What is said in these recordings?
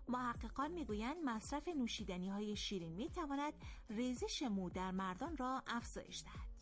محققان میگویند مصرف نوشیدنی‌های شیرین میتواند ریزش مو در مردان را افزایش دهد.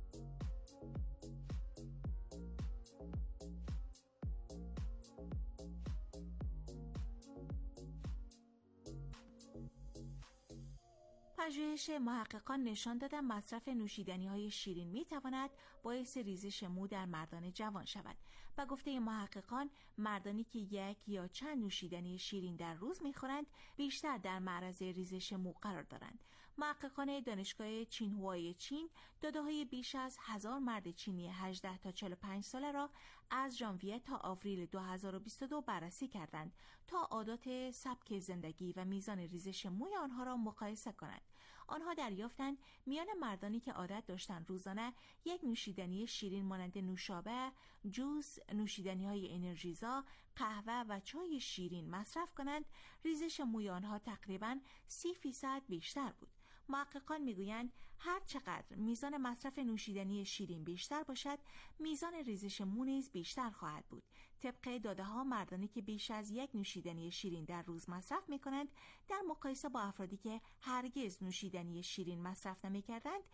پژوهش محققان نشان دادند مصرف نوشیدنی‌های شیرین می‌تواند باعث ریزش مو در مردان جوان شود. و گفته محققان مردانی که یک یا چند نوشیدنی شیرین در روز می‌خورند بیشتر در معرض ریزش مو قرار دارند. محققان دانشگاه چینهوای چین داده‌های بیش از 1000 مرد چینی 18 تا 45 ساله را از ژانویه تا آوریل 2022 بررسی کردند تا عادات سبک زندگی و میزان ریزش موی آنها را مقایسه کنند. آنها دریافتند میان مردانی که عادت داشتند روزانه یک نوشیدنی شیرین مانند نوشابه، جوس، نوشیدنی‌های انرژیزا، قهوه و چای شیرین مصرف کنند، ریزش موی آنها تقریباً 30% بیشتر بود. محققان میگویند هر چقدر میزان مصرف نوشیدنی شیرین بیشتر باشد، میزان ریزش مو نیز بیشتر خواهد بود. طبق داده‌ها مردانی که بیش از یک نوشیدنی شیرین در روز مصرف می‌کنند در مقایسه با افرادی که هرگز نوشیدنی شیرین مصرف نمی‌کردند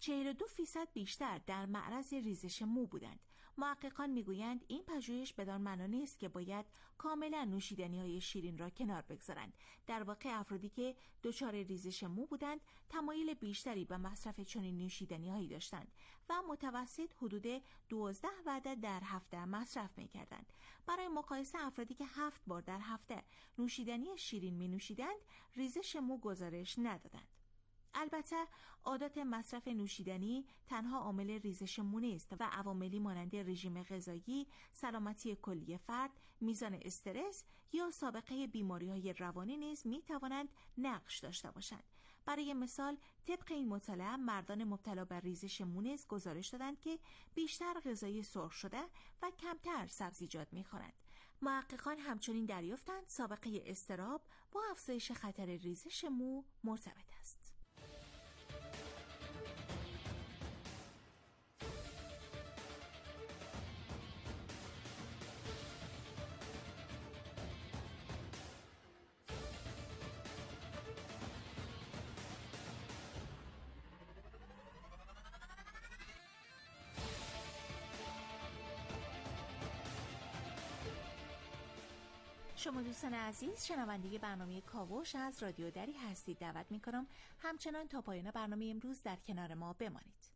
42% بیشتر در معرض ریزش مو بودند. محققان میگویند این پژوهش بدان معنا نیست که باید کاملا نوشیدنی‌های شیرین را کنار بگذارند. در واقع افرادی که دچار ریزش مو بودند تمایل بیشتری به مصرف چنین نوشیدنی‌هایی داشتند و متوسط حدود 12 وعده در هفته مصرف می‌کردند. برای مقایسه افرادی که 7 بار در هفته نوشیدنی شیرین می‌نوشیدند ریزش مو گزارش ندادند. البته عادات مصرف نوشیدنی تنها عامل ریزش مو نیست و عواملی مانند رژیم غذایی، سلامتی کلی فرد، میزان استرس یا سابقه بیماری‌های روانی نیز می‌توانند نقش داشته باشند. برای مثال طبق این مطالعه مردان مبتلا بر ریزش مو نیز گزارش دادند که بیشتر غذای سرخ شده و کمتر سبزیجات می‌خورند. محققان همچنین دریافتند سابقه اضطراب با افزایش خطر ریزش مو مرتبط است. شما دوستان عزیز شنونده برنامه کاوش از رادیو دری هستید. دعوت می‌کنم همچنان تا پایان برنامه امروز در کنار ما بمانید.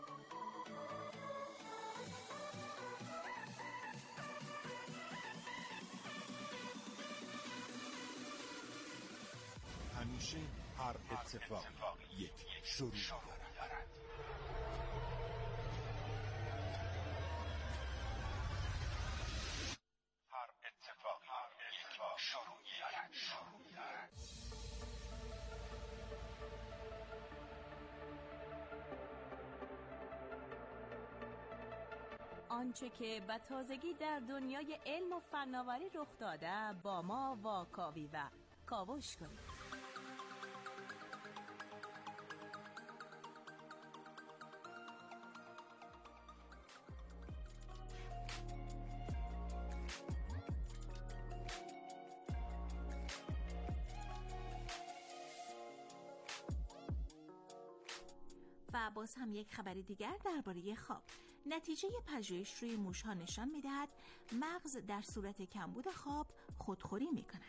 همیشه هر اتفاق یک شروع دارد. هر اتفاق شروعی دارد. آنچه که به تازگی در دنیای علم و فناوری رخ داده با ما واکاوی و کاوش کنید. و باز هم یک خبر دیگر درباره خواب. نتیجه پژوهش روی موش‌ها نشان می‌دهد مغز در صورت کمبود خواب خودخوری می‌کند.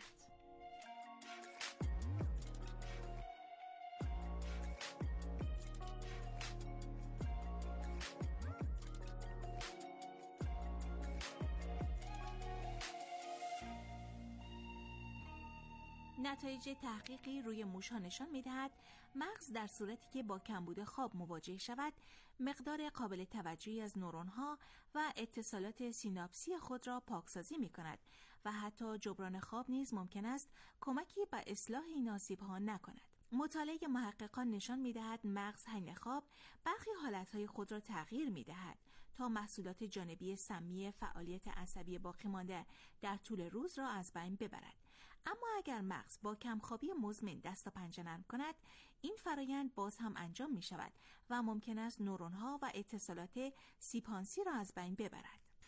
نتایج تحقیقی روی موش‌ها نشان می‌دهد مغز در صورتی که با کمبود خواب مواجه شود مقدار قابل توجهی از نورون‌ها و اتصالات سیناپسی خود را پاکسازی می‌کند و حتی جبران خواب نیز ممکن است کمکی به اصلاح این آسیب‌ها نکند. مطالعه محققان نشان می‌دهد مغز حین خواب برخی حالتهای خود را تغییر می‌دهد تا محصولات جانبی سمی فعالیت عصبی باقی مانده در طول روز را از بین ببرد. اما اگر مغز با کمخوابی مزمن دست و پنجه نرم کند، این فرایند باز هم انجام می‌شود و ممکن است نورون‌ها و اتصالات سیمپانسی را از بین ببرد.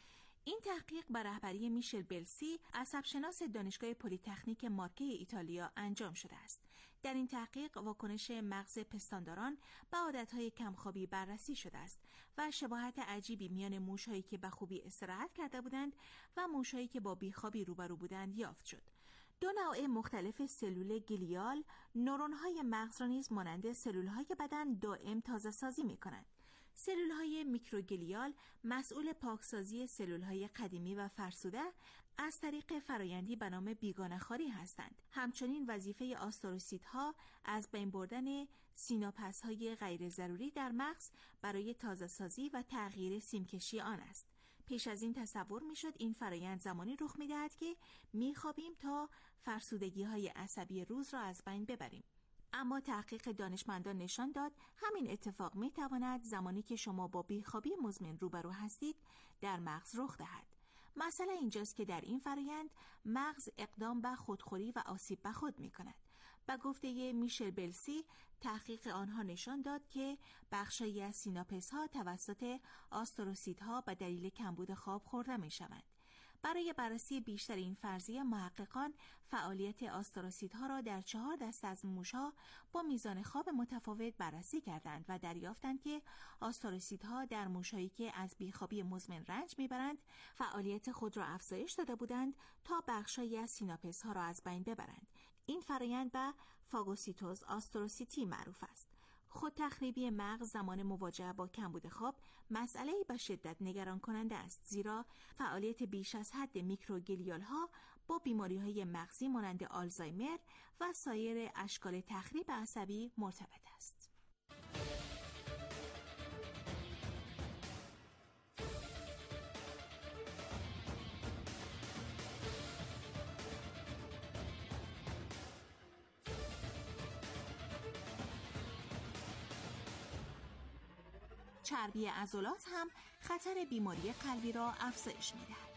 این تحقیق بر رهبری میشل بلسی، عصبشناس دانشگاه پلی‌تکنیک مارکی ایتالیا انجام شده است. در این تحقیق واکنش مغز پستانداران به عادتهای کمخوابی بررسی شده است و شباهت عجیبی میان موش‌هایی که به خوبی استراحت کرده بودند و موش‌هایی که با بیخوابی روبرو بودند یافت شد. دو نوع مختلف سلول گلیال نورون‌های مغز را نیز مانند سلول‌های بدن دائم تازه‌سازی می‌کنند. سلول‌های میکروگلیال مسئول پاکسازی سلول‌های قدیمی و فرسوده از طریق فرایندی به نام بیگانه‌خواری هستند. همچنین وظیفه آستروسیت‌ها از بین بردن سیناپس‌های غیر ضروری در مغز برای تازه‌سازی و تغییر سیمکشی آن است. پیش از این تصور می‌شد این فرایند زمانی رخ می‌دهد که می‌خوابیم تا فرسودگی‌های عصبی روز را از بین ببریم. اما تحقیق دانشمندان نشان داد همین اتفاق می‌تواند زمانی که شما با بیخوابی مزمن روبرو هستید در مغز رخ دهد. مسئله اینجاست که در این فرآیند مغز اقدام به خودخوری و آسیب به خود می‌کند. به گفته میشل بلسی، تحقیق آنها نشان داد که بخشایی از سیناپس‌ها توسط آستروسیت‌ها به دلیل کمبود خواب خورده می‌شوند. برای بررسی بیشتر این فرضیه، محققان فعالیت آستروسیت‌ها را در 4 دسته از موش‌ها با میزان خواب متفاوت بررسی کردند و دریافتند که آستروسیت‌ها در موش‌هایی که از بیخوابی مزمن رنج می‌برند فعالیت خود را افزایش داده بودند تا بخشایی از سیناپس‌ها را از بین ببرند. این فرآیند به فاگوسیتوز آستروسیتی معروف است. خود تخریبی مغز زمان مواجهه با کمبود خواب مسئله‌ای به شدت نگران کننده است، زیرا فعالیت بیش از حد میکروگلیال‌ها با بیماری‌های مغزی مانند آلزایمر و سایر اشکال تخریب عصبی مرتبط است. چربی عضلات هم خطر بیماری قلبی را افزایش می‌دهد.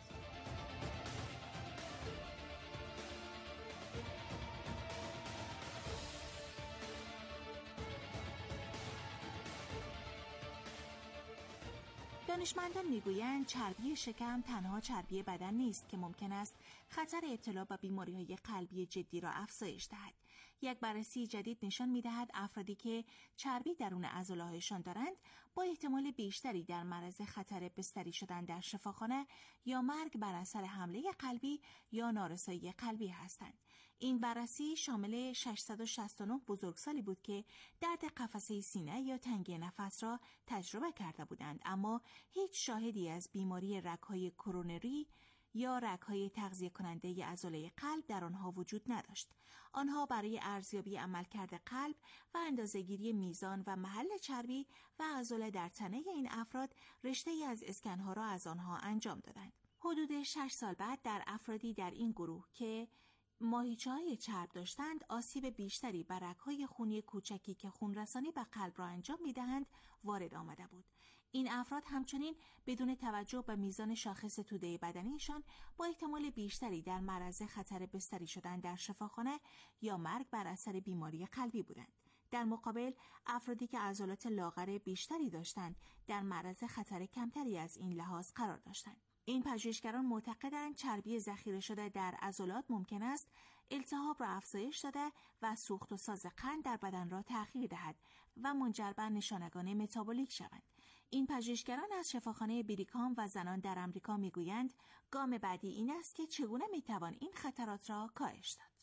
دانشمندان میگویند چربی شکم تنها چربی بدن نیست که ممکن است خطر ابتلا به بیماری‌های قلبی جدی را افزایش دهد. یک بررسی جدید نشان می‌دهد افرادی که چربی درون عضله‌هایشان دارند با احتمال بیشتری در معرض خطر بستری شدن در شفاخانه یا مرگ بر اثر حمله قلبی یا نارسایی قلبی هستند. این بررسی شامل 669 بزرگسالی بود که درد قفسه سینه یا تنگی نفس را تجربه کرده بودند، اما هیچ شاهدی از بیماری رگ‌های کرونری یا رگ‌های تغذیه کننده عضله قلب در آنها وجود نداشت. آنها برای ارزیابی عملکرد قلب و اندازه‌گیری میزان و محل چربی و عضله در تنه این افراد رشته‌ای از اسکن‌ها را از آنها انجام دادند. حدود 6 سال بعد در افرادی در این گروه که ماهیچه‌های چرب داشتند، آسیب بیشتری به رگ‌های خونی کوچکی که خونرسانی به قلب را انجام می‌دهند وارد آمده بود. این افراد همچنین بدون توجه به میزان شاخص توده بدنیشان با احتمال بیشتری در معرض خطر بستری شدن در شفاخانه یا مرگ بر اثر بیماری قلبی بودند. در مقابل افرادی که عضلات لاغر بیشتری داشتند در معرض خطر کمتری از این لحاظ قرار داشتند. این پژوهشگران معتقدند چربی ذخیره شده در عضلات ممکن است التهاب را افزایش داده و سوخت و ساز قند در بدن را تغییر دهد و منجر به نشانگان متابولیک شوند. این پژوهشگران از شفاخانه بریکام و زنان در آمریکا میگویند گام بعدی این است که چگونه میتوان این خطرات را کاهش داد.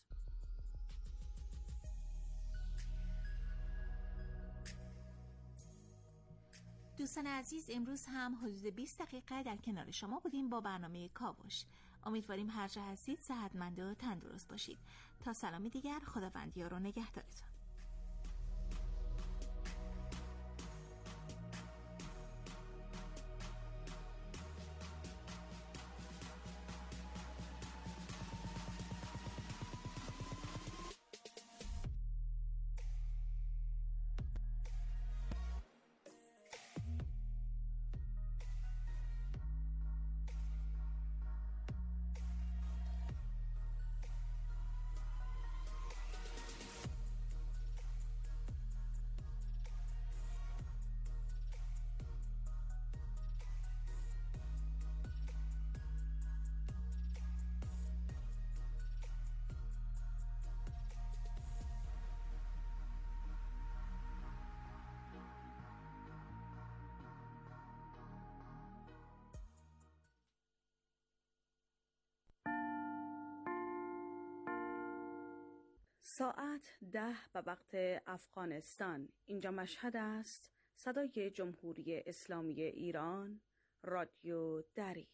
دوستان عزیز، امروز هم حدود 20 دقیقه در کنار شما بودیم با برنامه کاوش. امیدواریم هر جا هستید صحتمند و تندرست باشید. تا سلامی دیگر، خداوند یار و نگهدارتان. ساعت 10 به وقت افغانستان. اینجا مشهد است. صدای جمهوری اسلامی ایران، رادیو دری.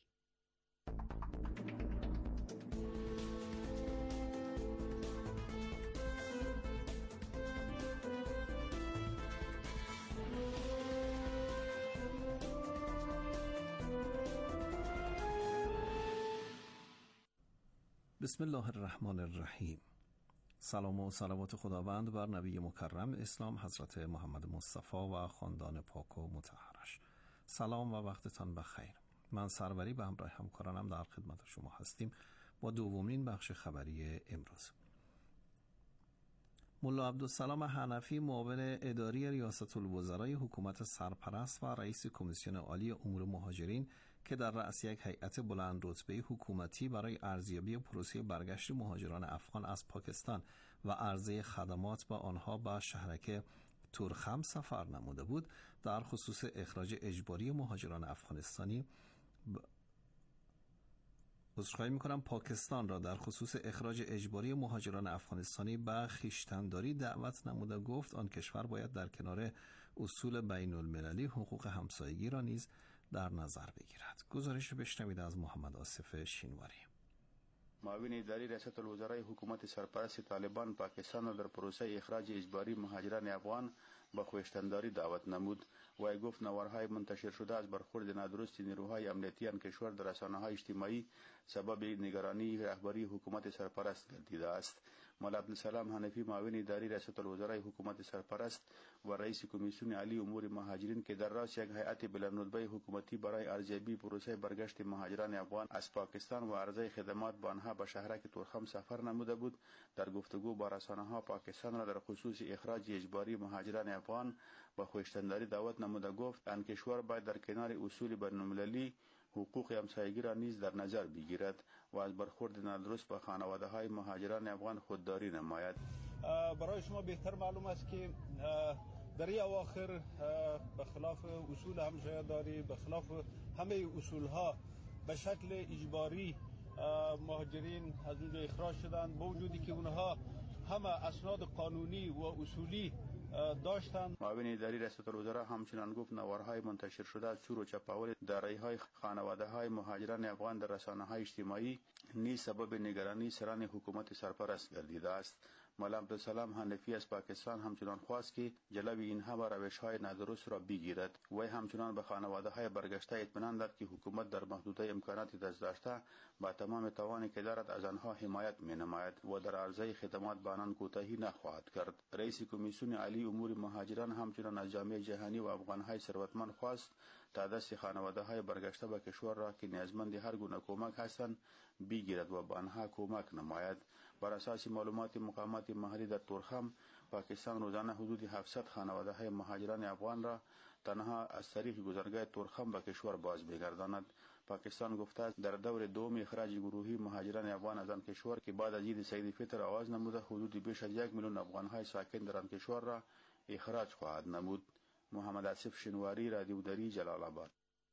بسم الله الرحمن الرحیم. سلام و صلوات خداوند بر نبی مکرم اسلام حضرت محمد مصطفی و خاندان پاک و مطهرش. سلام و وقتتان بخیر. من سروری به همراه همکارانم در خدمت شما هستیم با دومین بخش خبری امروز. ملا عبدالسلام حنفی معاون اداری ریاست الوزرای حکومت سرپرست و رئیس کمیسیون عالی امور مهاجرین که در رأس یک هیئت بلند رتبه حکومتی برای ارزیابی پروسه برگشت مهاجران افغان از پاکستان و عرضه خدمات به آنها به شهرک تورخم سفر نموده بود، در خصوص اخراج اجباری مهاجران افغانستانی پاکستان را در خصوص اخراج اجباری مهاجران افغانستانی به خویشتن‌داری دعوت نموده. گفت آن کشور باید در کنار اصول بین المللی حقوق همسایگی را نیز در نظر بگیرد. گزارش بشنوید از محمد آصف شینواری. معاون اداری ریاست الوزرای حکومت سرپرست طالبان پاکستان را در پروسه اخراج اجباری مهاجران افغان با خویشتن‌داری دعوت نمود. وی گفت نوارهای منتشر شده از برخورد نادرست نیروهای امنیتی آن کشور در رسانه‌های اجتماعی سبب نگرانی رهبری حکومت سرپرست گردیده است. مولا عبدالسلام حنفی معاون اداری ریاست الوزرای حکومت سرپرست و رئیس کمیسیون عالی امور مهاجرین که در رأس یک هیئت بلند رتبه حکومتی برای ارزیابی پروسه برگشت مهاجران افغان از پاکستان و عرضه خدمات به آنها به شهرک تورخم سفر نموده بود، در گفتگو با رسانه‌ها پاکستان را در خصوص اخراج اجباری مهاجران افغان با خویشتن‌داری دعوت نموده. گفت آن کشور باید در کنار اصول بین المللی حقوق همسایگی را نیز در نظر بگیرد و از برخورد نادرست با خانواده‌های مهاجران افغان خودداری نماید. برای شما بهتر معلوم است که در این اواخر به خلاف اصول همسایه‌داری، به خلاف همه اصولها به شکل اجباری مهاجرین از اونجا اخراج شدند، با وجودی که اونها همه اسناد قانونی و اصولی داشتند. معاون اداری ریاست الوزرا همچنان گفت نوارهای منتشر شده از چور و چپاول دارایی‌های خانواده‌های مهاجران افغان در رسانه‌های اجتماعی نیز سبب نگرانی سران حکومت سرپرست گردیده است. مولا عبدالسلام حنفی از پاکستان همچنان خواست که جلوی اینها و روش‌های نادرست را بگیرد. وی همچنان به خانواده‌های برگشته اطمینان داد که حکومت در محدوده امکانات دست داشته با تمام توانی که دارد از آنها حمایت می‌نماید و در عرضه خدمات به آنان کوتاهی نخواهد کرد. رئیس کمیسیون عالی امور مهاجران همچنان از جامعه جهانی و افغان‌های ثروتمند خواست تا دست خانواده‌های برگشته به کشور را که نیازمند هر گونه کمک هستند بگیرد و به آنها کمک نماید. بر اساس معلومات مقامات محلی در تورخم، پاکستان روزانه حدود 700 خانواده‌های مهاجران افغان را تنها از طریق گذرگاه تورخم به کشور باز می‌گرداند. پاکستان گفته است در دور دوم اخراج گروهی مهاجران افغان از آن کشور که بعد از عید سید الفطر آغاز نموده، حدود بیش از 1 میلیون افغان‌های ساکن در آن کشور را اخراج خواهد نمود. محمد آصف شینواری، رادیو دری، جلال آباد.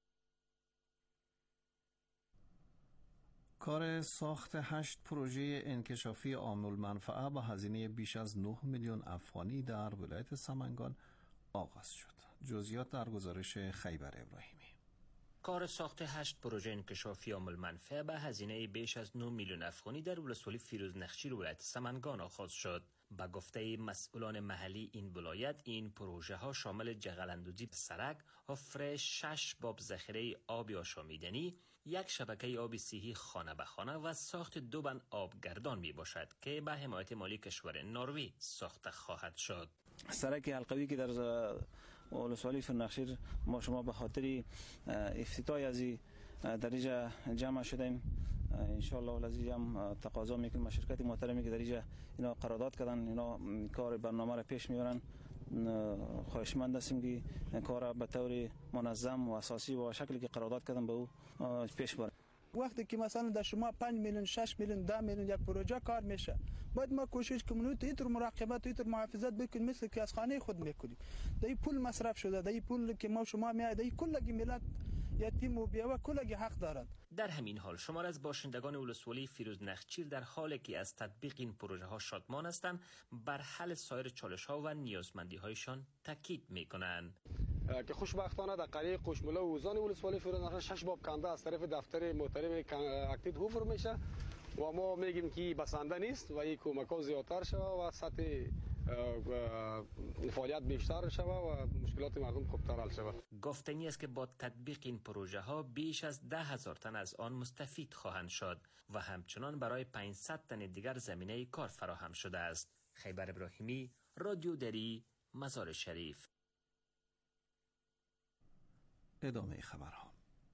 کار ساخت 8 پروژه انکشافی عام المنفعه با هزینه بیش از 9 میلیون افغانی در ولایت سمنگان آغاز شد. جزئیات در گزارش خیبر ابراهیمی. کار ساخت 8 پروژه انکشافی عام المنفعه به هزینه بیش از 9 میلیون افغانی در ولسوالی فیروز نخچیر ولایت سمنگان آغاز شد. با گفته مسئولان محلی این ولایت، این پروژه ها شامل جغل‌اندازی سرک، حفر 6 باب ذخیره آب آشامیدنی، یک شبکه آب صحی خانه به خانه و ساخت 2 بند آبگردان می باشد که به حمایت مالی کشور نروژ ساخته خواهد شد. سرک حلقوی که در ولسوالی فرنخشیر ما شما به خاطر افتتاح از در اینجا جمع شدیم. ان شاء الله العزیز هم تقاضا میکنیم شرکت محترمی که در اینجا اینا قرارداد کردن، اینا کار برنامه را پیش میبرن. خواهشمند هستیم که کار به طور منظم و اساسی و شکلی که قرارداد کردن به او پیش برن. وقتی که مثلا در شما 5 میلیون 6 میلیون 10 میلیون یک پروژه کار میشه، باید ما کوشش کنیم اینطور مراقبت اینطور محافظت بکنیم مثل که از خانه خود میکنیم. در این پول مصرف شده، در این پول که ما شما میاد، در این کل ملت یتیم و بیوه کلگی حق دارد. در همین حال شمار از باشندگان ولسوالی فیروز نخچیر در حالی که از تطبیق این پروژه ها شادمان هستند، بر حل سایر چالش ها و نیازمندی هایشان تاکید میکنند. که خوشبختانه در قریه قشمله و وزان ولسوالی فیروز نخچیر 6 باب کنده از طرف دفتر محترم اکتید هوفر میشه و ما میگیم که بسنده نیست و این کمک ها زیادتر شده و سطح فعالیت بیشتر شده و مشکلات مردم خوبتر حل شده. گفتنی است که با تطبیق این پروژه ها بیش از 10,000 تن از آن مستفید خواهند شد و همچنان برای 500 تن دیگر زمینه کار فراهم شده است. خیبر ابراهیمی، رادیو دری، مزار شریف. ادامه خبرها.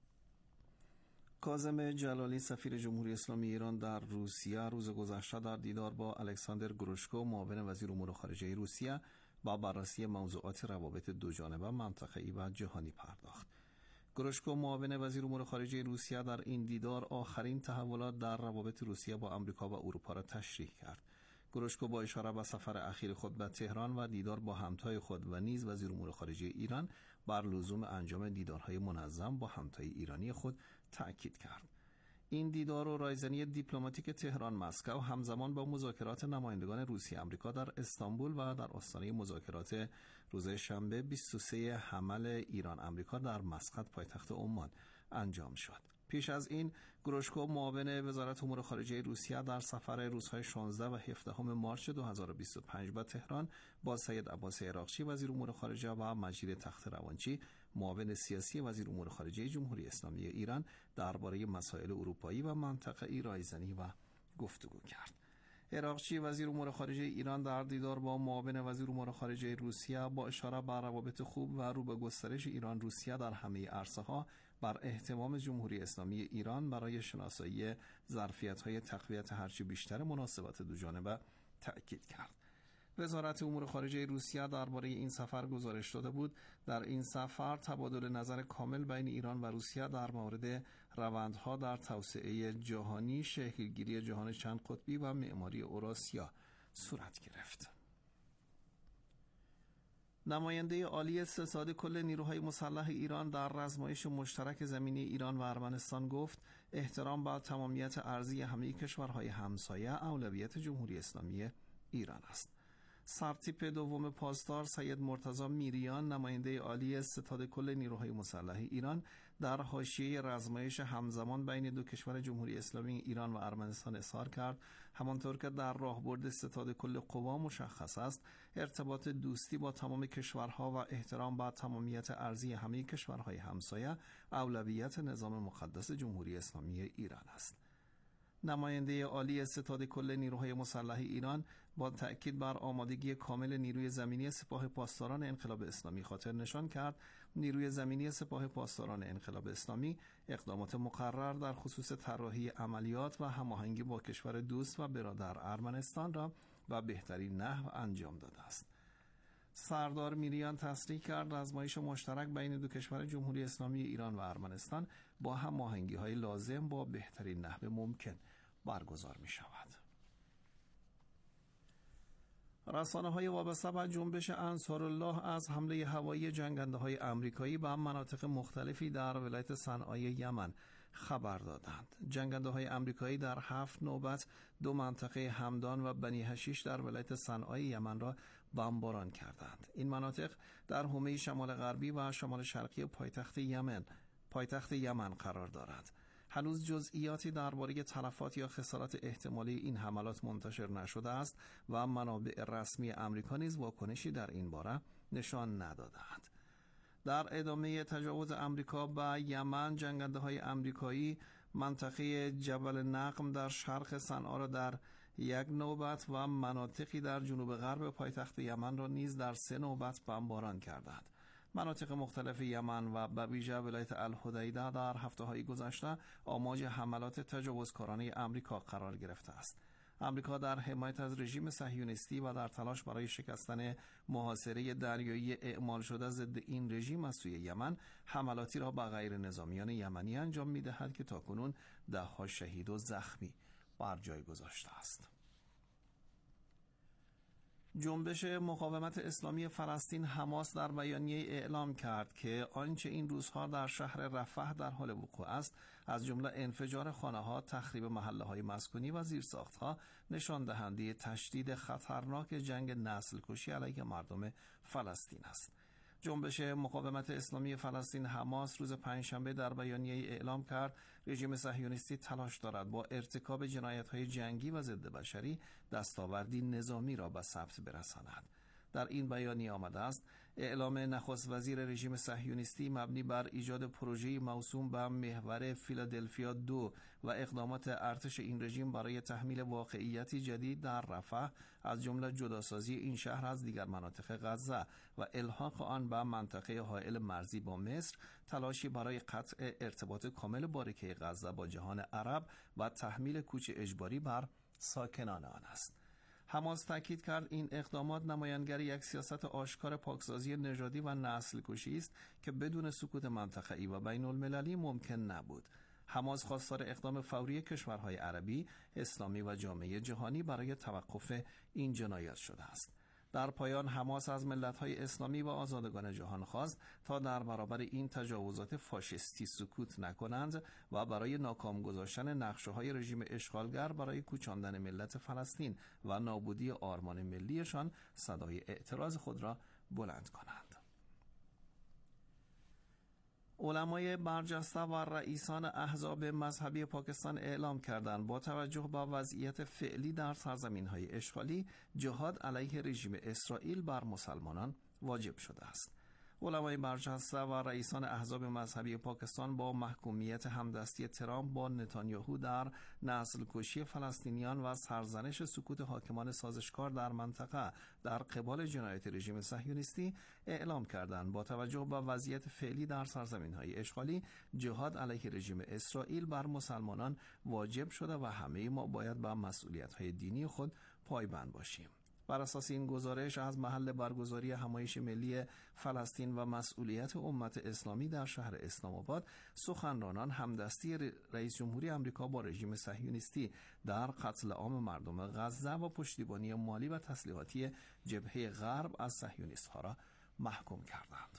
کاظم جلالی سفیر جمهوری اسلامی ایران در روسیه روز گذشته در دیدار با الکساندر گروشکو معاون وزیر امور خارجه روسیه با بررسی موضوعات روابط دوجانبه منطقه‌ای و جهانی پرداخت. گروشکو معاون وزیر امور خارجه روسیه در این دیدار آخرین تحولات در روابط روسیه با آمریکا و اروپا را تشریح کرد. گروشکو با اشاره به سفر اخیر خود به تهران و دیدار با همتای خود و نیز وزیر امور خارجه ایران بر لزوم انجام دیدارهای منظم با همتای ایرانی خود تأکید کرد. این دیدار و رایزنی دیپلماتیک تهران مسکو همزمان با مذاکرات نمایندگان روسیه آمریکا در استانبول و در آستانه مذاکرات روز شنبه 23 حمل ایران آمریکا در مسقط پایتخت عمان انجام شد. پیش از این گروشکو معاون وزارت امور خارجه روسیه در سفر روزهای 16 و 17 مارس 2025 به تهران با سید عباس عراقچی وزیر امور خارجه و مجید تخت روانچی معاون سیاسی وزیر امور خارجه جمهوری اسلامی ایران درباره مسائل اروپایی و منطقه‌ای رایزنی و گفتگو کرد. عراقچی وزیر امور خارجه ایران در دیدار با معاون وزیر امور خارجه روسیه با اشاره به روابط خوب و رو به گسترش ایران روسیه در همه عرصه‌ها بر اهتمام جمهوری اسلامی ایران برای شناسایی ظرفیت‌های تقویت هرچه بیشتر مناسبات دوجانبه تأکید کرد. وزارت امور خارجه روسیه درباره این سفر گزارش داده بود در این سفر تبادل نظر کامل بین ایران و روسیه در مورد روندها در توسعه جهانی، شکلگیری جهان چند قطبی و معماری اوراسیا صورت گرفت. نماینده عالی ستاد کل نیروهای مسلح ایران در رزمایش مشترک زمینی ایران و ارمنستان گفت احترام به تمامیت ارضی همه کشورهای همسایه اولویت جمهوری اسلامی ایران است. سرتیپ دوم پاسدار سید مرتضی میریان نماینده عالی ستاد کل نیروهای مسلح ایران در حاشیه رزمایش همزمان بین دو کشور جمهوری اسلامی ایران و ارمنستان اظهار کرد همانطور که در راهبرد ستاد کل قوا مشخص است ارتباط دوستی با تمام کشورها و احترام به تمامیت ارضی همه کشورهای همسایه اولویت نظام مقدس جمهوری اسلامی ایران است. نماینده عالی ستاد کل نیروهای مسلح ایران با تأکید بر آمادگی کامل نیروی زمینی سپاه پاسداران انقلاب اسلامی خاطر نشان کرد نیروی زمینی سپاه پاسداران انقلاب اسلامی اقدامات مقرر در خصوص طراحی عملیات و هماهنگی با کشور دوست و برادر ارمنستان را و بهترین نحو انجام داده است. سردار میریان تصریح کرد رزمایش مشترک بین دو کشور جمهوری اسلامی ایران و ارمنستان با هماهنگی‌های لازم با بهترین نحو ممکن برگزار می شود. رسانه‌های وابسته به جنبش انصارالله از حمله هوایی جنگنده‌های آمریکایی به مناطق مختلفی در ولایت صنعای یمن خبر دادند. جنگنده‌های آمریکایی در 7 نوبت 2 منطقه همدان و بنی حشیش در ولایت صنعای یمن را بمباران کردند. این مناطق در حومه شمال غربی و شمال شرقی پایتخت یمن قرار دارند. هنوز جزئیاتی درباره تلفات یا خسارات احتمالی این حملات منتشر نشده است و منابع رسمی آمریکا نیز واکنشی در این باره نشان ندادند. در ادامه تجاوز آمریکا به یمن، جنگنده‌های آمریکایی منطقه جبل نقم در شرق صنعا را در 1 نوبت و مناطقی در جنوب غرب پایتخت یمن را نیز در 3 نوبت بمباران کردند. مناطق مختلف یمن و به ویژه ولایت الحدیده در هفته‌های گذشته آماج حملات تجاوزکارانه آمریکا قرار گرفته است. آمریکا در حمایت از رژیم صهیونیستی و در تلاش برای شکستن محاصره دریایی اعمال شده ضد این رژیم از سوی یمن حملاتی را به غیر نظامیان یمنی انجام می‌دهد که تاکنون ده‌ها شهید و زخمی بر جای گذاشته است. جنبش مقاومت اسلامی فلسطین حماس در بیانیه اعلام کرد که آنچه این روزها در شهر رفح در حال وقوع است از جمله انفجار خانه‌ها، تخریب محله‌های مسکونی و زیرساخت‌ها نشان دهنده تشدید خطرناک جنگ نسل‌کشی علیه مردم فلسطین است. جنبش مقاومت اسلامی فلسطین حماس روز پنجشنبه در بیانیه اعلام کرد رژیم صهیونیستی تلاش دارد با ارتکاب جنایت‌های جنگی و ضد بشری دستاوردی نظامی را به ثبت برساند. در این بیانیه آمده است اعلام نخست وزیر رژیم صهیونیستی مبنی بر ایجاد پروژه‌ای موسوم به محور فیلادلفیا 2 و اقدامات ارتش این رژیم برای تحمیل واقعیتی جدید در رفح از جمله جداسازی این شهر از دیگر مناطق غزه و الحاق آن به منطقه حائل مرزی با مصر، تلاشی برای قطع ارتباط کامل باریکه غزه با جهان عرب و تحمیل کوچ اجباری بر ساکنان آن است. حماس تاکید کرد این اقدامات نمایانگر یک سیاست آشکار پاکسازی نژادی و نسل کشی است که بدون سکوت منطقه‌ای و بین المللی ممکن نبود. حماس خواستار اقدام فوری کشورهای عربی، اسلامی و جامعه جهانی برای توقف این جنایات شده است. در پایان حماس از ملت‌های اسلامی و آزادگان جهان خواست تا در برابر این تجاوزات فاشisتی سکوت نکنند و برای ناکام گذاشتن نقشه‌های رژیم اشغالگر برای کوچاندن ملت فلسطین و نابودی آرمان ملیشان صدای اعتراض خود را بلند کنند. علمای برجسته و رئیسان احزاب مذهبی پاکستان اعلام کردند با توجه به وضعیت فعلی در سرزمین‌های اشغالی جهاد علیه رژیم اسرائیل بر مسلمانان واجب شده است. علمای برجسته و رئیسان احزاب مذهبی پاکستان با محکومیت همدستی ترامپ با نتانیاهو در نسل کشی فلسطینیان و سرزنش سکوت حاکمان سازشکار در منطقه در قبال جنایت رژیم صهیونیستی اعلام کردند با توجه به وضعیت فعلی در سرزمین‌های اشغالی جهاد علیه رژیم اسرائیل بر مسلمانان واجب شده و همه ما باید به مسئولیت‌های دینی خود پایبند باشیم. بر اساس این گزارش از محل برگزاری همایش ملی فلسطین و مسئولیت امت اسلامی در شهر اسلام آباد، سخنرانان همدستی رئیس جمهوری آمریکا با رژیم صهیونیستی در قتل عام مردم غزه و پشتیبانی مالی و تسلیحاتی جبهه غرب از صهیونیست‌ها را محکوم کردند.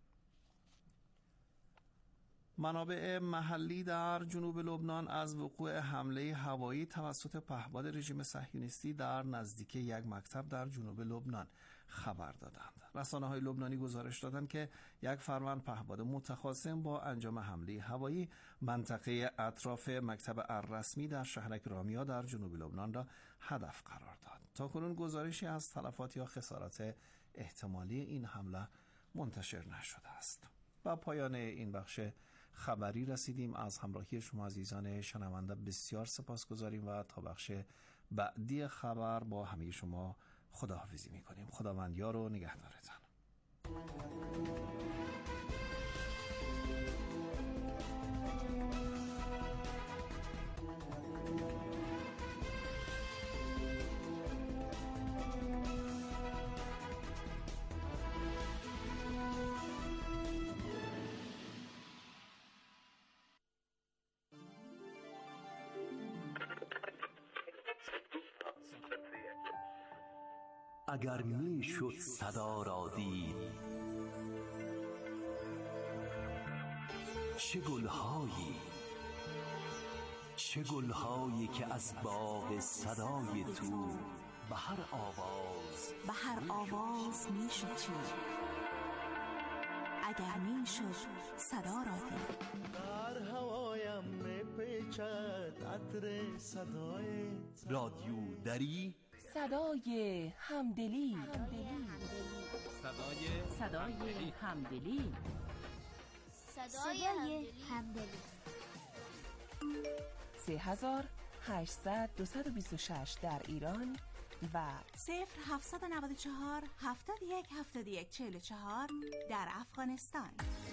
منابع محلی در جنوب لبنان از وقوع حمله هوایی توسط پهپاد رژیم صهیونیستی در نزدیک یک مکتب در جنوب لبنان خبر دادند. رسانه‌های لبنانی گزارش دادند که یک فروند پهپاد متخاصم با انجام حمله هوایی منطقه اطراف مکتب الرسمی در شهرک رامیا در جنوب لبنان را هدف قرار داد. تاکنون گزارشی از تلفات یا خسارات احتمالی این حمله منتشر نشده است. با پایان این بخش خبری رسیدیم. از همراهی شما عزیزان شنونده بسیار سپاسگزاریم و تا بخش بعدی خبر با همه شما خداحافظی می‌کنیم. خداوند یار و نگهدارتان. اگر می شد صدا را دید، چه گلهایی که از باغ صدای تو به هر آواز می شد چید. اگر می شد صدا را دید، در هوایم می پیچد عطر صدایت. رادیو دری، صدای همدلی. صدای همدلی. 3800-226 در ایران و 0794-71-71-44 در افغانستان.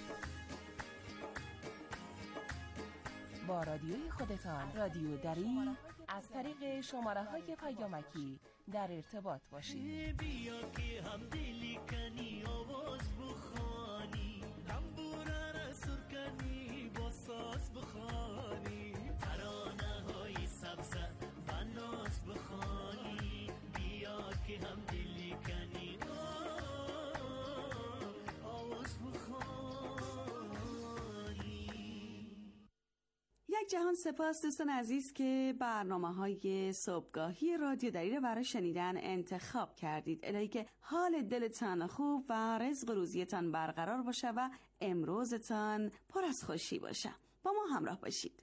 با رادیوی خودتان رادیو دری از طریق شماره‌های پیامکی در ارتباط باشید. بیا که هم دلی کنی آواز بخوانی، تنبوره را سر کنی با ساز بخوانی، ترانه های سبزه و ناز بخوانی. بیا که هم دلی جهان سپاس دوستان عزیز که برنامه‌های صبحگاهی رادیو دری رو برای شنیدن انتخاب کردید. الهی که حال دلتان خوب و رزق روزیتان برقرار باشه و امروزتان پر از خوشی باشه. با ما همراه باشید.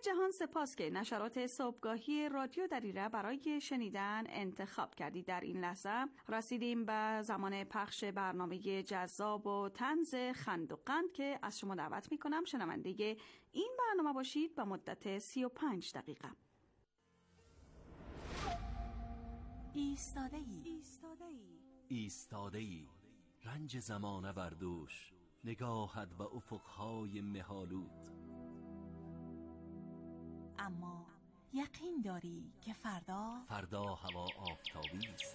جهان سپاس که نشرات صبحگاهی رادیو دریره برای شنیدن انتخاب کردید. در این لحظه رسیدیم به زمان پخش برنامه جذاب و طنز خند و قند که از شما دعوت میکنم شنونده این برنامه باشید به مدت 35 دقیقه. ایستاده‌ای رنج زمانه بر دوش، نگاهت به افقهای مه‌آلود. اما یقین داری که فردا هوا آفتابی است.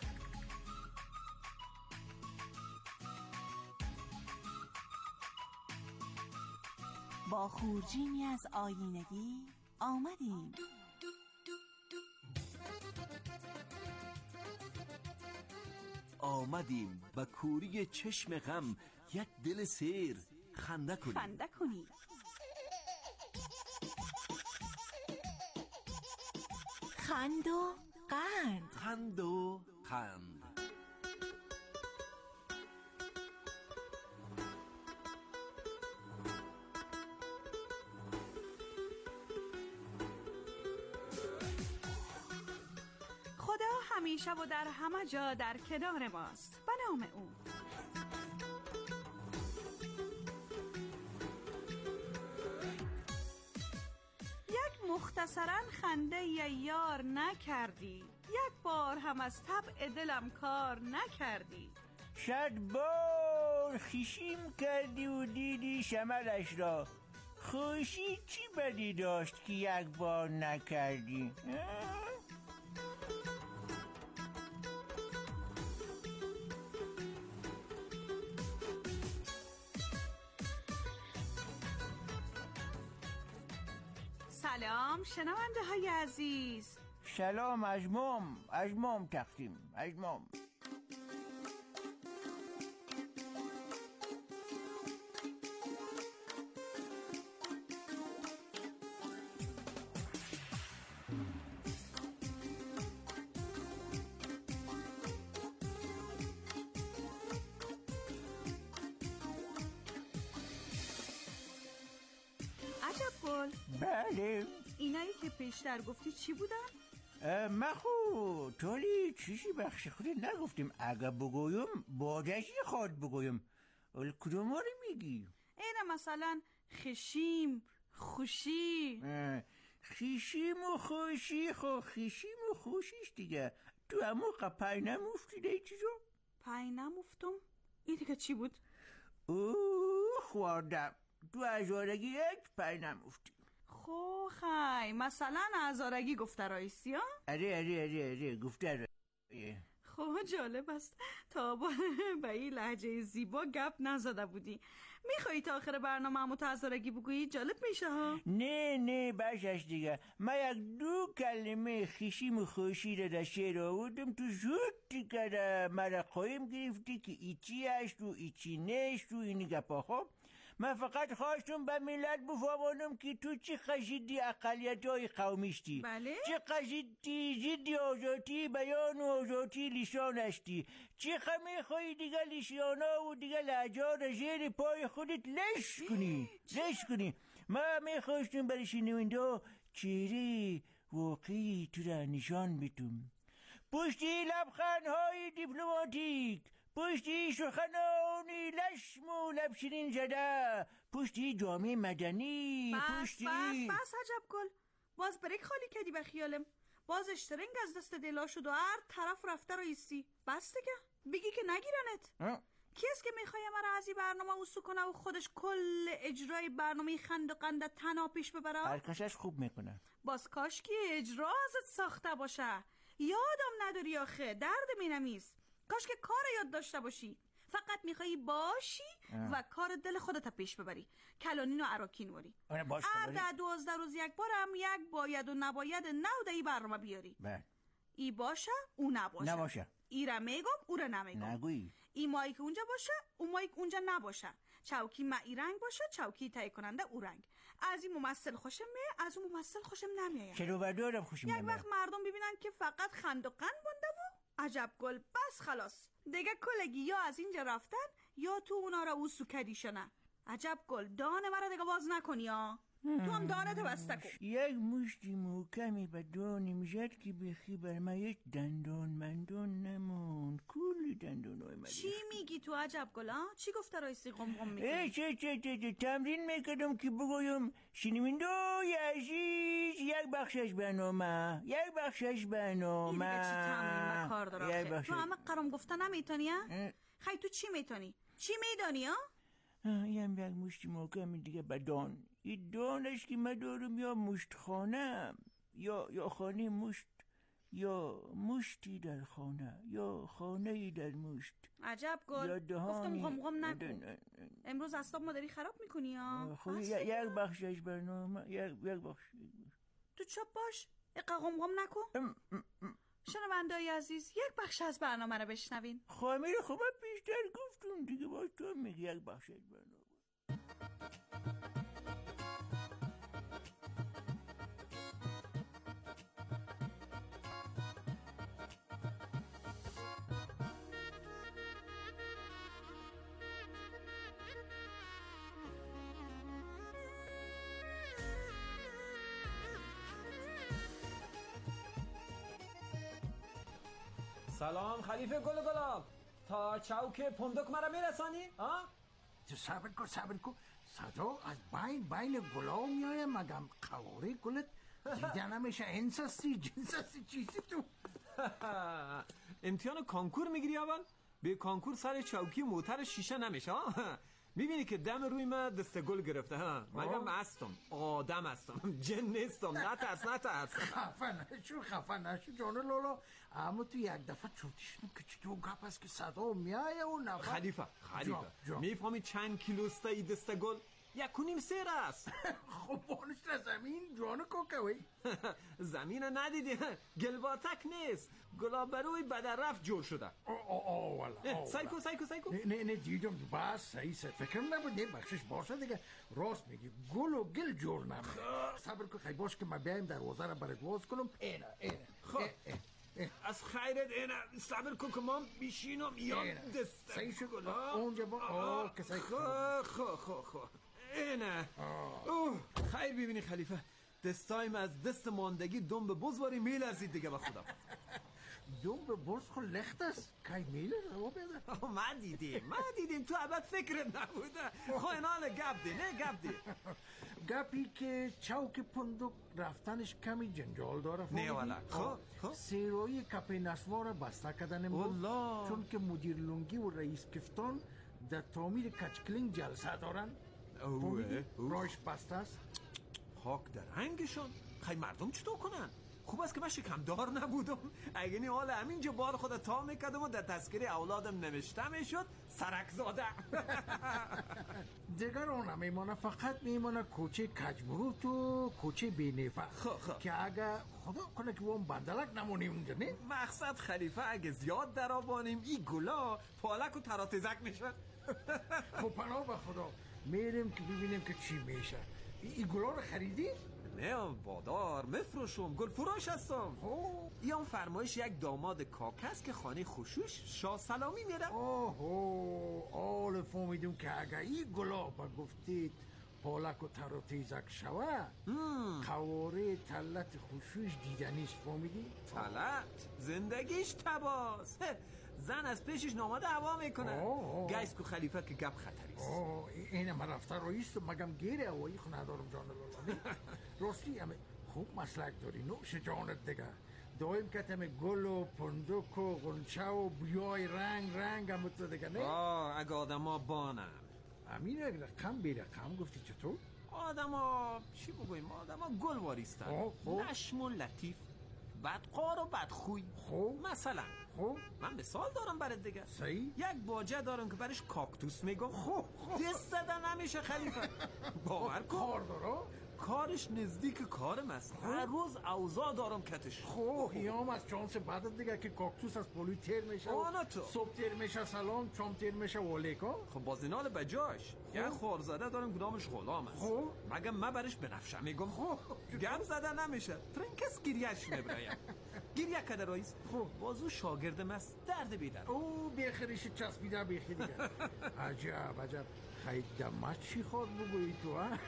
با خورجینی از آیینگی آمدیم. آمدیم به کوری چشم غم، یک دل سیر خنده کنیم. خند و قند. خدا همیشه و در همه جا در کنار ماست. به نام او. مختصرا خنده یار نکردی، یک بار هم از طبع دلم کار نکردی. 100 بار خیشیم کردی و دیدی شمرش را، خوشی چی بدی داشت که یک بار نکردی؟ سلام شنونده های عزیز. سلام اجمام تقدیم اجمام. عجب گل. بله. اینایی که پیشتر گفتی چی بودن؟ مخو تولی چیزی بخش خود نگفتیم. اگه بگویم بادشی خواد بگویم. کدوم رو میگی؟ اینه مثلا خشیم، خوشی. خیشیم و خوشی. خیشیم و خوشیش دیگه. تو همون پای نموفتی ده چیزو؟ پای نموفتم؟ این دیگه چی بود؟ خواردم. تو ازارگی یک پای نموفتی. خی مثلا ازارگی گفته رایسی ها؟ اره گفته رایسی. خب جالب است، تا به این لهجه زیبا گپ نزده بودی. میخوایی تا آخر برنامه همو ازارگی بگویی؟ جالب میشه ها؟ نه باشش دیگه. من یک 2 کلمه خیشیم و خوشی را در شعر آوردم، تو زود که مرا قایم گرفتی که ایچی هشت و ایچی نشت و اینی گپا. خب من فقط خواستم به ملت بفهمانم که تو چی خشیدی اقلیت های قومیشتی. بله؟ چی خشیدی زیدی آزادی بیان و آزادی لیسان هستی. چی میخوایی دیگه لیسانا و دیگه لهجه را زیر پای خودت لش کنی. من میخواستم برای شنونده چهره واقعی تو را نشان بدم. پشتی لبخندهای دیپلماتیک، پشتی سخنانی لشم و لب شیرین زده، پشتی جامعه مدنی، بس عجب گل. باز بریک خالی کردی به خیالم. باز اشترنگ از دست دلا شد و هر طرف رفته رایستی. بس دیگه بگی که نگیرنت. کی است که میخوای مرا از این برنامه وسو کنه و خودش کل اجرای برنامه خند و قند تنها پیش ببره؟ هر کشش خوب میکنه. باز کاش که اجرا ازت ساخته باشه. یادم نداری آخه، درد مینمیست. کاش که کار یاد داشته باشی. فقط میخوایی باشی و کار دل خودت پیش ببری. کلانین و عراکین وری. هر 12 روز یک بارم یک باید و نباید نوده ای برنامه بیاری. ای باشه او نباشه. ای را میگم او را نمیگم. نگویی. ای مایک اونجا باشه او مایک اونجا نباشه. چوکی معی رنگ باشه چوکی تهیه کننده او رنگ. از این ممثل خوشم میاد، از اون ممثل خوشم نمیاد. چرا بدارم خوشم نمیاد؟ یک وقت مردم ببینن که فقط خند و قند مونده و عجب گل بس خلاص دیگه کلگی یا از اینجا رفتن یا تو اونا را اوسو کدیشنه. عجب گل دانه مرا دیگه باز نکنی ها. تو هم دانتو بسته کن. یک مشتی محکمی به دانی میشد که بخی بر من یک دندان مندان نمون. کلی دندان های من. چی میگی تو عجب گلا؟ چی گفته رئیسی قمقم میکنی؟ چه تمرین میکردم که بگویم شنونده‌های عزیز یک بخشش برنامه این دیگه چی تمرین و کار داره؟ تو همه قرام گفته نمیتونی ها؟ خیلی تو چی میتونی؟ چی میدانی ها؟ یک مشتی محکمی دیگه بدان. این دانش که من دارم یا مشت خانم یا خانه مشت یا مشتی در خانه یا خانه در مشت. عجب گل. گفتم غم نکن. امروز اعصاب مادری خراب میکنی ها؟ خب یک بخشش برنامه یک بخش. تو چپ باش. غم نکن. شنونده‌های عزیز یک بخش از برنامه رو بشنوین. خامیر خوب بیشتر گفتون دیگه باش تو میگی یک بخش از برنامه. سلام خلیفه گل گلاب، تا چوک پندک مرا میرسانی؟ تو صبر کن صدا از بین گلاب میایه. مگم قواره گلت دیده نمیشه؟ انساستی جنساستی چیزی تو؟ امتحان کانکور میگیری اول؟ به کانکور سر چوکی موتر شیشه نمیشه میبینی که دم روی من دست گل گرفته مگم هستم آدم هستم جن نیستم. نترس خفه نشو جان لالا. اما تو یک دفعه چوتیشنم که چطور گپ است که صدا میایه و نفر. خلیفه میفهمی چند کیلوسته ای دست گل؟ 1.5 سیر است. خب بانش در زمین جان کوکوی. زمین رو ندیدی؟ گلواتک نیست، گلابروی بدر رفت جور شده. سایکو نه دیدم بس صحیح فکر نبود. نه بخشش باشه دیگه. راست میگی گل و گل جور نمیده. صبر کن خیلی باش که من بیایم دروازه رو برات باز کنم. اینه خب از خیرت اینه صبر کن که ما بیشینم یا دست صحیح شد اونجا با که صحیح خب اینه خیر. ببینی خلیفه دستایم از دست ماندگی دم به بزواری میلرزید دیگه. به خدا دم به بز خود لخت است که میلرزه بیده. ما دیدیم تو ابد فکرت نبوده. خو اینال گپ دی گپی که چوک پندک رفتنش کمی جنجال داره. نه والا خب سیروی کپی نسوار بسته کردن بود چون که مدیر لونگی و رئیس کفتان در تعمیر کچکلینگ جلسه دارن. رایش بسته است. خاک در رنگشون. خیلی مردم چطور کنن؟ خوب است که من شکمدار نبودم. اگه نی حال همینجا بار خود تا میکردم و در تذکره اولادم نوشته میشد سرک زاده. دیگر اون نمیمانه، فقط میمانه کوچه کجمروت و کوچه بینیفه که اگه خدا کنه که اون بندلک نمونیم اونجا. نه مقصد خلیفه اگه زیاد درآبانیم این گلا پالک و تراتزک میشن. خب پناه به خدا میریم که ببینیم که چی میشه. این گلا رو خریدی؟ نه بادار مفروشم، گل فروش هستم. این هم فرمایش یک داماد کاکس که خانه خشوش شاه سلامی میره. آل فهمیدم که اگه این گلا با گفتید پالک و تر و تیزک شوه قواره تلت خشوش دیدنیش. فهمیدی؟ تلت زندگیش تباس. زن از پیشش ناماده هوا میکنه. گیس کو خلیفه که گپ خطریست. اینه من رفته رویست مگم گیره هوایی خو ندارم جان لالا. راستی همه خوب مسلک داری نوش جانت دیگه. دایم که همه گل و پندک و غنچه و بیای رنگ هم تو دیگه. نه اگه آدم ها بانم امین اگه رقم بی رقم گفتی چطور؟ آدم ها چی بگویم؟ آدم ها گل واریستن. نشم و لطیف، بدقار و بدخوی. مثلا من مثال دارم برات دیگه. یک باجه دارم که برش کاکتوس میگم. دست زدن نمیشه خلیفه. باور کن کار داره؟ کارش نزدیک کارم است. هر روز اوضاع دارم کتش. هیام از چانس بعد دیگه که کاکتوس از پلوی تیر میشه. صبح تیر میشه سلام، شام تیر میشه والیکا. خب بازینال بجاش یک خورزاده دارم که نامش غلام است. مگه من برش بنفشه میگم. گم زدن نمیشه. ترنکس گریهش میبرایم. گریه کده رئیس. بازو شاگردم است درد بیدر. بیخریش چسبیده بیخی دیگه. عجب خیلی دمت چی خواد بگویی تو ها؟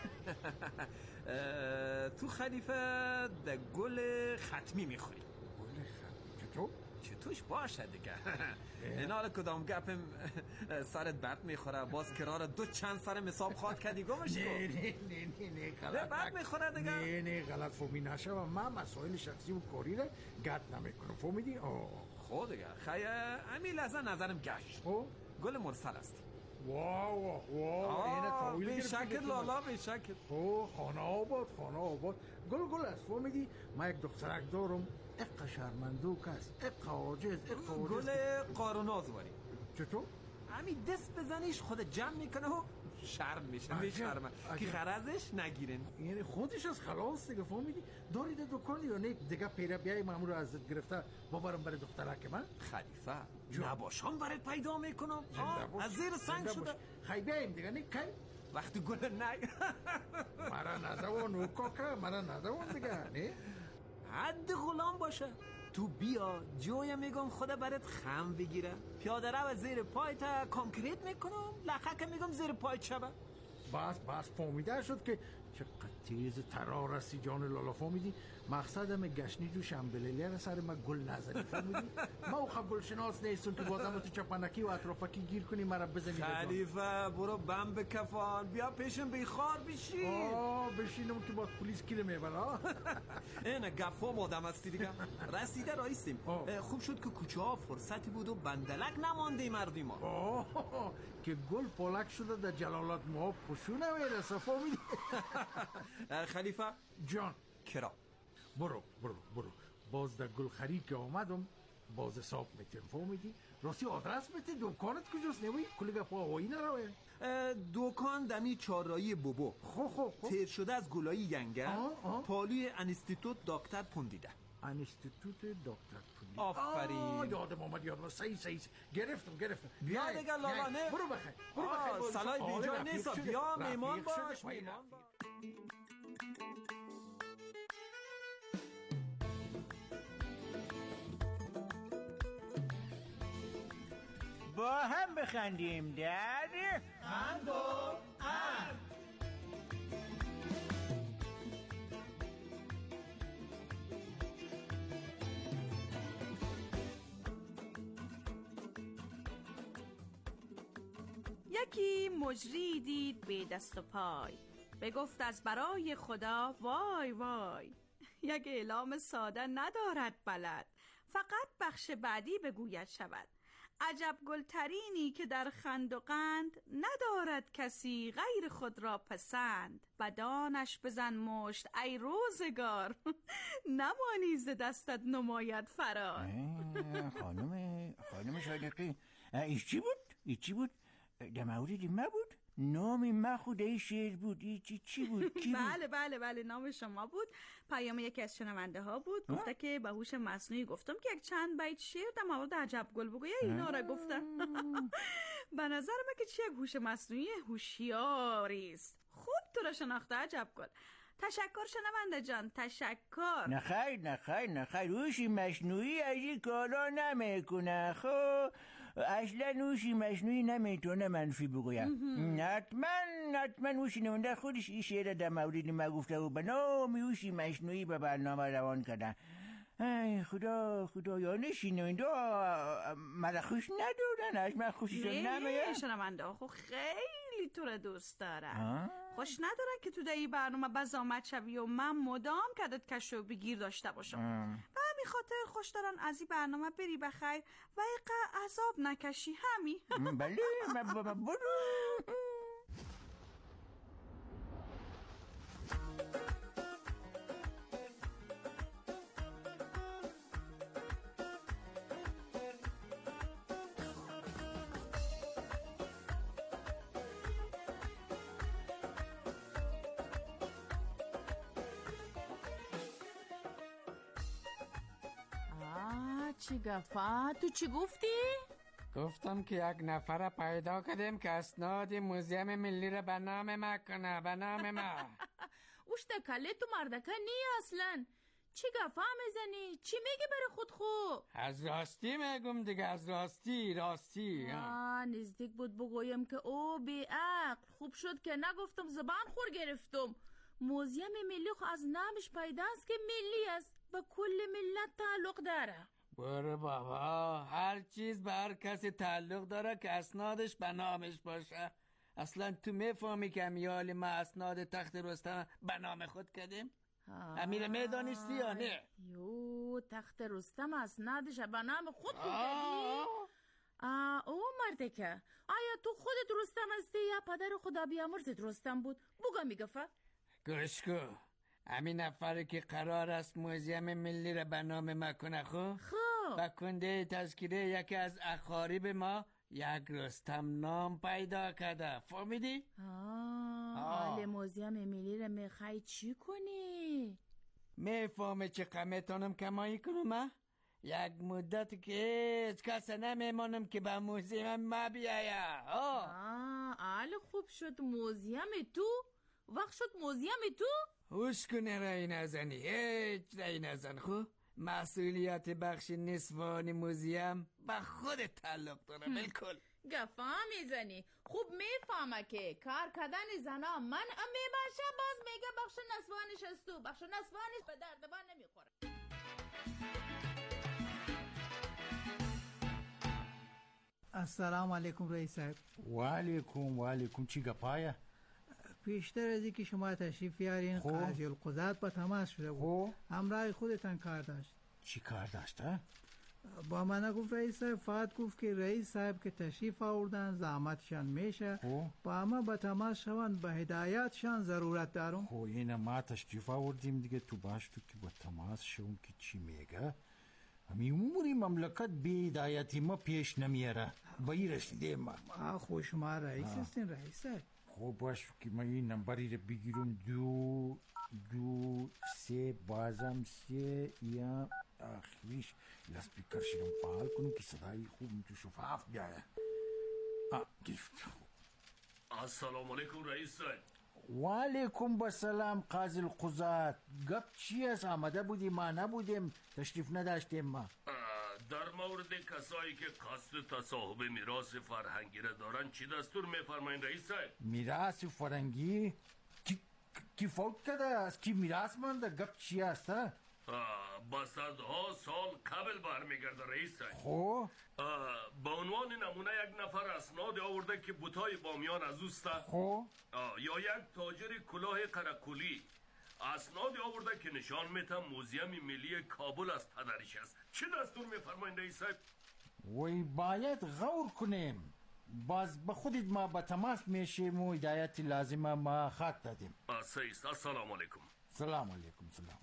تو خلیفه ده گل ختمی میخوری. گل ختمی چطور؟ چطورش باشه دیگه. این حالا کدام گپم سرت برد میخوره باز کرار دو چند سر مساب خواد کردی گمش کن. نه غلط برد میخوره دیگه. نه غلط فهمی نشه و من مسائل شخصی و کاری را گت نمیکنم فهمیدی؟ خود دیگه خیلی همین لحظه نظرم گشت. گل مرسل است. واو اینه طویل به شکل لالا به شکل. خانه آباد گل است فهمیدی؟ من یک دخترک دارم اقا شرمندوک است اقا عاجز گل قاروناز واری. چطور؟ همین دست بزنیش خود جمع میکنه و شرم میشه میشرمه که خرزش نگیرن. یعنی خودش از خلاص دیگه فهمیدی؟ داری دکان یا نه دیگه پیره بیای مامور ازت گرفته ببرم برای دخترک من؟ خلیفه نباشم برات پیدا میکنم. از زیر سنگ شده. خیلی بیایم دیگه نه کی وقتی گل نه مرا نزوان او کاکا مرا نزوان دیگه نه حد غلام باشه. تو بیا جویا میگم خدا برات خم بگیره. پیاده رو زیر پایت کانکریت میکنم لخک میگم زیر پایت شبه. بس فهمیده شد که چقدر تیز ترار هستی جان لالا فهمیدی؟ مقصدم گشنی جو شنبلیلی را سر من گل نزنی فهمیدی؟ ما اوخه گلشناس نیستم که بازم تو چپنکی و اطرافکی گیر کنی مرا بزنی. خلیفه برو بم بکفان بیا پیشم بیخار بشین. بشینم که باز پلیس کیره میبره. اینه گفا آدم هستی دیگه. رسیده رایستیم. خوب شد که کوچه ها فرصتی بود و بندلک نمانده مردی ما. که گل پالک شده در جلالت مواب خوشو نمیرسه فهمیدی؟ خلیفه جان کرا برو باز در گل خرید که آمدم باز حساب میتیم فهمیدی؟ راستی آدرس بده دکانت کجاست نوی؟ کلیگه پا آوایی نروه؟ دکان دمی چهارراهی بوبو. خب تیر شده از گلایی ینگه پالوی انستیتوت دکتر پوندیده. انستیتوت دکتر پوندیده آفرین. یادم آمد صحیح گرفتم بیا دیگه لالا نه برو بخیر سلای بیجا نیست بیا میمان باش. با هم بخندیم در خند و خند. یکی مجری دید به دست و پای بگفت از برای خدا وای وای. یک اعلام ساده ندارد بلد فقط بخش بعدی بگوید شود. عجب گلترینی که در خند و قند ندارد کسی غیر خود را پسند. بدانش بزن مشت ای روزگار نمانی ز دستت نماید فرار. خانم صادقی ایچی بود؟ در مورد ما بود؟ نام ما خود ای شعر بود. چی بود؟ بله نام شما بود. پیام یکی از شنونده ها بود گفته که به هوش مصنوعی گفتم که یک چند بیت شعر در مورد عجب گل بگو اینا را گفتم. به نظر من که چی یک هوش مصنوعی هوشیاری است. خوب تو را شناخته عجب گل. تشکر شنونده جان تشکر. نخیر هوش مصنوعی از این کارا نمیکنه. خب اصلا هوشی مصنوعی نمیتونه منفی بگویم. حتما هوشی نمونده خودش این شعر در مورد ما گفته و به نام هوشی مصنوعی به برنامه روان کرده. ای خدا یا نشینونده مرا خوش ندارن از من خوششون نمیاد. نه شنونده خب خیلی تو را دوست دارن. خوش ندارن که تو در این برنامه بزامت شوی و من مدام کدت کش و بگیر داشته باشم. و همین خاطر خوش دارن از این برنامه بری بخیر و ایقا عذاب نکشی همی. بله برو. چی گفت؟ تو چی گفتی؟ گفتم که یک نفر پیدا کردیم که اسناد موزیم ملی را به نام ما کنه. به نام ما. اوش دکله تو مردکه نی اصلا. چی گفا میزنی؟ چی میگی برای خود خو؟ از راستی میگم دیگه، از راستی. نزدیک بود بگویم که او بی عقل. خوب شد که نگفتم، زبان خور گرفتم. موزیم ملی خو از نامش پیداست که ملی است، به کل ملت تعلق داره. برو بابا، هر چیز به هر کسی تعلق داره که اسنادش به نامش باشه. اصلا تو میفهمی که امیال ما اسناد تخت رستم به نام خود کردیم؟ امیره میدانستی یا نه؟ یو، تخت رستم اسنادش به نام خود کردی؟ او مرده که آیا تو خودت رستم هستی یا پدر خدا بیامرزت رستم بود؟ بگو میگفه گوش کو، همین نفره که قرار است موزیم ملی را به نام ما کنه خب و کنده تذکیره یکی از اقارب ما یک رستم نام پیدا کرده، فهمیدی؟ حال موزیم ملی را میخوای چی کنی؟ میفهمی چه قمیتانم کمایی کنم؟ یک مدت که هیچ کس نمیمانم که به موزیم ما بیاید. حال خوب شد موزیم تو؟ وقت شد موزیم تو؟ هوش کنه رای نزنی، هیچ رای نزن. خب مسئولیت بخش نسوان موزیم به خود تعلق داره. بالکل گفا میزنی. خوب میفهمه که کار کردن زنا من میباشه، باز میگه بخش نسوانش است. تو بخش نسوانش به درد من نمیخوره. السلام علیکم رئیس صاحب. و علیکم چی گپایه؟ پیشتر از اینکه شما تشریف بیارین قاضی القضات با تماس شده بود. همراه خودتان کار داشت. چی کار داشت؟ با من نگفت رئیس صاحب، فقط گفت که رئیس صاحب که تشریف آوردن زحمتشان میشه، با همه با تماس شوند، به هدایتشان ضرورت دارم. این ما تشریف آوردیم دیگه، تو باش تو که با تماس شوم که چی میگه. همین اموری مملکت بی هدایتی ما پیش نمیاره، با این رسیده ما. خو شما رئیس هستین رئیس صاحب. خب باش که من این نمبری رو بگیرم. 2 3 بازم 3 یا آخریش لسپیکر شیرم فعال کنم که صدای خوب تو شفاف بیایه. گرفت. السلام علیکم رئیس صاحب. و علیکم بسلام قاضی القضات. گپ چی است؟ آمده بودی ما نبودیم، تشریف نداشتیم ما. در مورد کسایی که قصد تصاحب میراث فرهنگی را دارن چی دستور میفرمایین رئیس صاحب؟ میراث فرهنگی؟ کی فوت کرده است؟ کی میراث مانده؟ گپ چی است؟ با صدها سال قبل برمیگرده رئیس صاحب. خب به عنوان نمونه یک نفر اسناد آورده که بوتای بامیان از اوسته. خب یا یک تاجر کلاه قرقلی اسناد آورده که نشان میده موزیم ملی کابل از پدرش است. چه دستور میفرمایید رئیس صاحب؟ وی باید غور کنیم. باز به خودت ما با تماس میشیم و هدایت لازمه ما خط دادیم. سیست. السلام علیکم. سلام علیکم.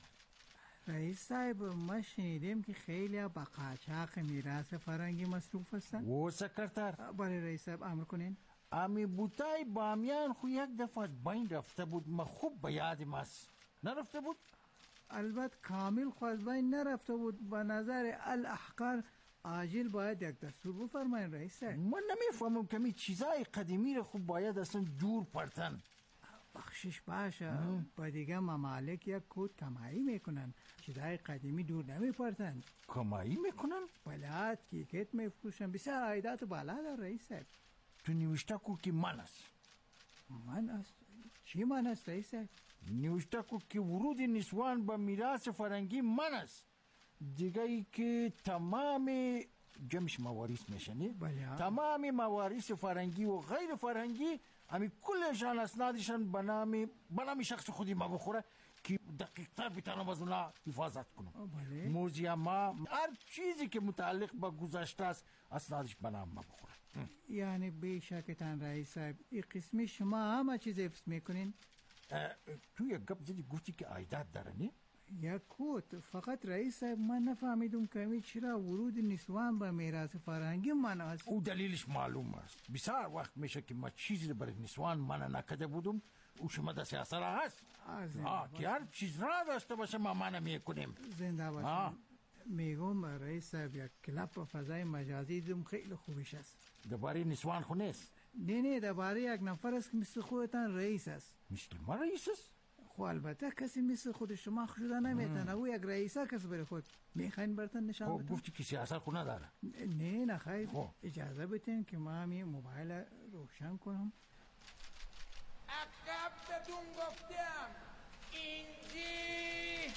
رئیس صاحب ما شنیدیم که خیلی با قاچاق میراث فرهنگی مصروف هستن. و سکرتر برای رئیس صاحب امر کنین. امی بوتای بامیان خو یک دفعه از بین رفته بود، ما خوب به یادم است. نرفته بود؟ البته کامل خو از بین نرفته بود. به نظر الاحقار عاجل باید یک دستور بفرمایین رئیس صاحب. من نمیفهمم که می چیزای قدیمی رو خوب باید اصلا دور پرتن. بخشش باشه، با دیگه ممالک یک کود کمایی میکنن، چیزای قدیمی دور نمیپرتن. کمایی میکنن؟ بلد کیکت میفروشن، بسیار عایدات بالا دار رئیس صاحب. تو نوشته کو که من است. من است؟ چی من است رئیس صاحب؟ نوشته کو که ورود نسوان به میراث فرهنگی من است. دیگه ای که تمام جمعش مواریث میشنه. تمام مواریث فرهنگی و غیر فرهنگی همین کلشان اسنادشان به نام شخص خودی ما بخوره که دقیق‌تر بتونم از اونا حفاظت کنم. موزیم هر چیزی که متعلق به گذشته است اسنادش به نام ما بخوره. یعنی بیشکتان رئیس صاحب این قسمی شما همه چیز حفظ میکنین؟ تو یک گپ زدی گفتی که عایدات داره نه؟ یک کوت فقط رئیس صاحب من نفهمیدم که چرا ورود نسوان به میراث فرهنگی من است. او دلیلش معلوم است. بسیار وقت میشه که ما چیزی برای نسوان منع نکرده بودم. او شما دست اثر هست که هر چیز را داشته باشه ما منع میکنیم. زنده باشم. میگم رئیس صاحب یک کلاب به فضای مجازی دیدم خیلی خوبش است. درباره نسوان خو نیست؟ نه درباره یک نفر است که مثل خودتان رئیس است. مثل ما رئیس است؟ خب البته کسی مثل خود شما شده نمیتونه. او یک رئیسه کس بره خود. میخواین براتون نشان بدم؟ گفتی که سیاست خود نداره. نه خیر. اجازه بدین که ما همین موبایل روشن کنم. عقب بهتون گفتم اینجی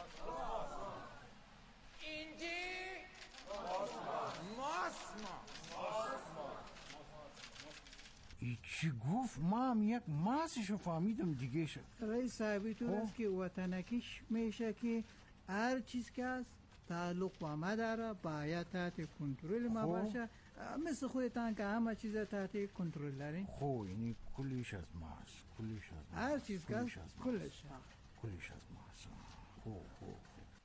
ماسما. ای چی گفت؟ ما هم یک ماسشو فهمیدم دیگه شد. رئیس صاحبی تو است که وطنکیش میشه که هر چیز که است تعلق با ما داره باید تحت کنترل ما باشه، مثل خودتان که همه چیز تحت کنترل دارین. خب یعنی کلیش از ماست. هر چیز که است کلش از ماست. خوب.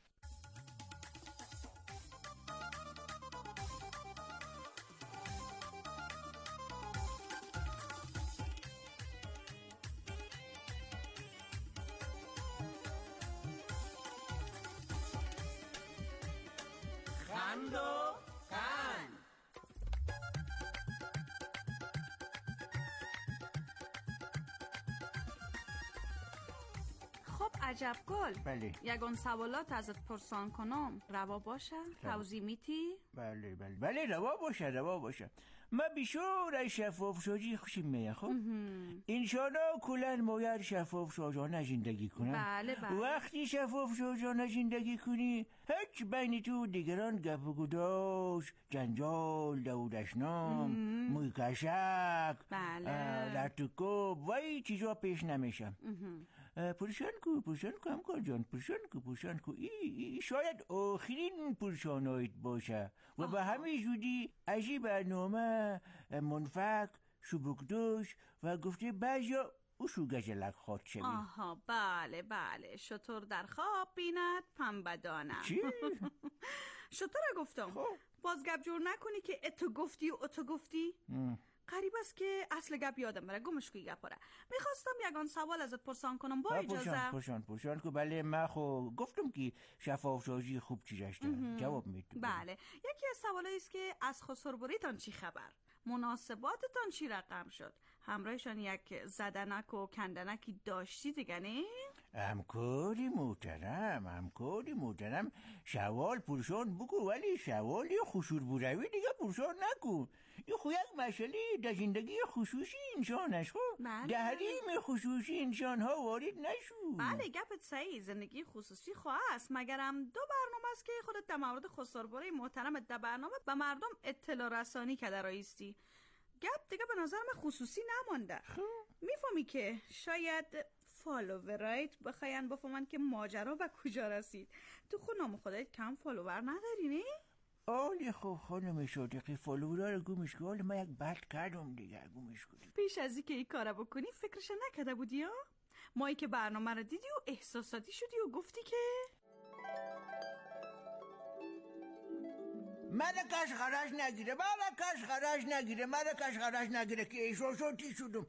خب عجب گل. بله. یگان سوالات ازت پرسان کنم روا باشه؟ توضیح میتی؟ بله روا باشه. ما بیشور از شفاف شدی خوشیم میاد. خب انشاءالله کلن باید شفاف شاجانه زندگی کنن. بله. وقتی شفاف شاجانه زندگی کنی هیچ بین تو دیگران گپ و گداش، جنجال، دودشنام، موی کشک، لطوکوب و این چیزا پیش نمیشم. پرشان کو همکار جان، پرشان کو ای شاید آخرین پرشانایت باشه و به همین زودی عجیب برنامه منفق شبکدوش و گفته بعضیا اوشو گجلک خواد شوی. آها بله شطور در خواب بیند پنبه دانه. چی؟ شطور گفتم. باز گپ جور نکنی که اتو گفتی و اتو گفتی. قریب است که اصل گپ یادم بره. گمش کوی گپ بره. میخواستم یگان سوال ازت پرسان کنم با اجازه. پرسان کو. بله من خو گفتم که شفاف شاجی خوب چیزش دارم. جواب میدم. بله یکی از سوالایی است که از خسربریتان چی خبر؟ مناسباتتان چی رقم شد؟ همراهشان یک زدنک و کندنکی داشتی دیگه نه؟ همکاری محترم شوال پرسان بگو ولی شوال یا خشور بروی دیگه پرسان نکن. این خو یک مسئله در زندگی خصوصی انسان است. در حریم خصوصی انسان ها وارد نشو. بله گپت صحیح. زندگی خصوصی خواه است مگرم دو برنامه است که خودت در مورد خسربری محترمت در برنامه به مردم اطلاع رسانی کرده رایستی. گپ دیگه به نظر من خصوصی نمانده. میفهمی که شاید فالوورایت بخواین بفهمن که ماجرا به کجا رسید. تو خود نام خودت کم فالوور نداری نه؟ آلی خب خانم صادقی فالوورا رو گمش کن. حالا من یک بد کردم دیگه گمش کنی. پیش از این که این کارا بکنی فکرش نکرده بودی ها؟ مایی که برنامه رو دیدی و احساساتی شدی و گفتی که مرکش خرش نگیره که احساساتی شدم.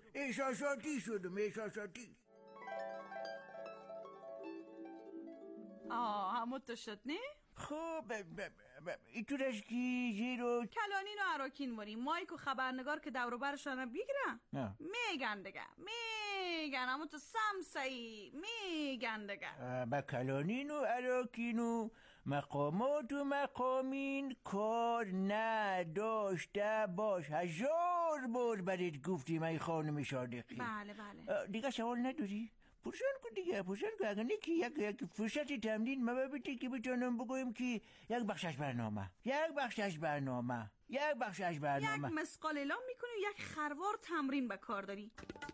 همون تو شد نه؟ خب ایتونش کی جیرو کلانین و عراکین واری مایک و خبرنگار که دورو برشان بگیرن میگن دیگه همون تو سمسایی میگن دیگه با کلانین و عراکین و مقامات و مقامین کار نداشته باش. 1000 بار برات گفتیم ای خانم صادقی. بله دیگه سوال نداری؟ پرسان کن اگر نیکی یک فرصت تمرین ما ببیتی که بتونم بگویم که یک بخشش برنامه یک مسقال اعلام میکنی و یک خروار تمرین به کار داری.